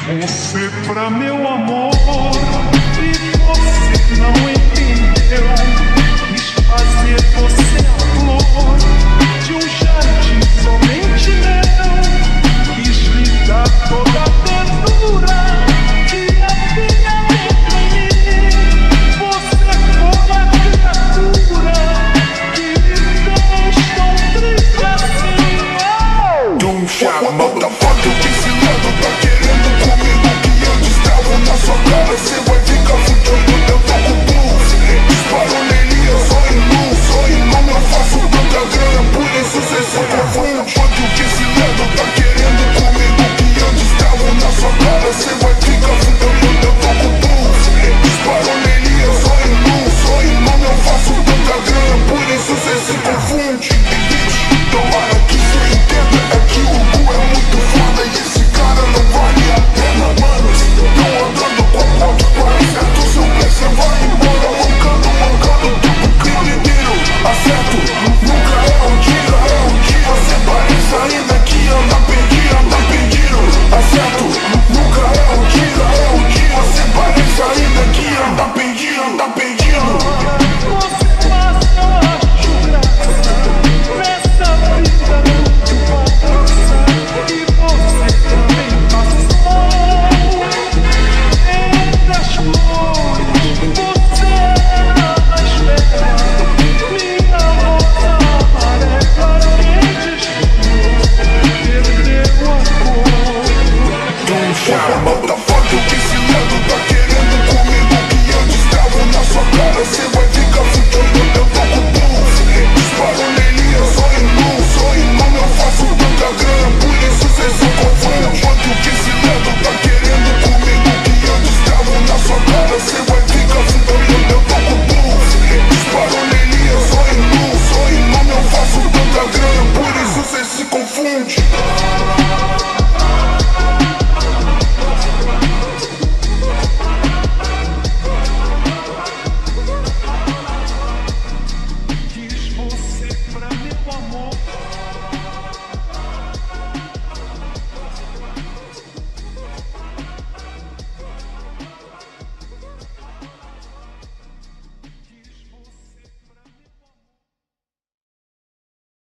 Você pra meu amor, e você não entendeu. Quis fazer você a flor de um jardim somente meu. Quis lhe dar toda a ternura que havia dentro em mim. Você foi a criatura que me fez tão triste assim. Doom shot, motherfucker, que esse lado tá querendo comigo, que antes tava na sua cara. Cê vai ficar fudido, eu tô com blues. Disparo nelia, só em luz, eu faço tanta grana, por isso cê se confunde. Motherfucker, que esse lado tá querendo comigo, que antes tava na sua cara. Cê vai ficar fudido, eu tô com blues. Disparo nelia, só em luz, eu faço tanta grana, por isso cê se confunde. Tomara que cê entenda, é que o cu é muito foda e esse cara não vale a pena, manos. Tão andando com a ponte para certo, seu pé cê vai embora, mancando, tipo crime. Acerto, nunca é um dia, cê parece ainda que anda perdido. Acerto, nunca é um dia, cê parece ainda que anda perdido. Você passa, eu acho graça nessa vida muito passa. E você também passou entre as flores. Você era a espera, minha rosa amarela que desfilou, perdeu a cor. Doom shot,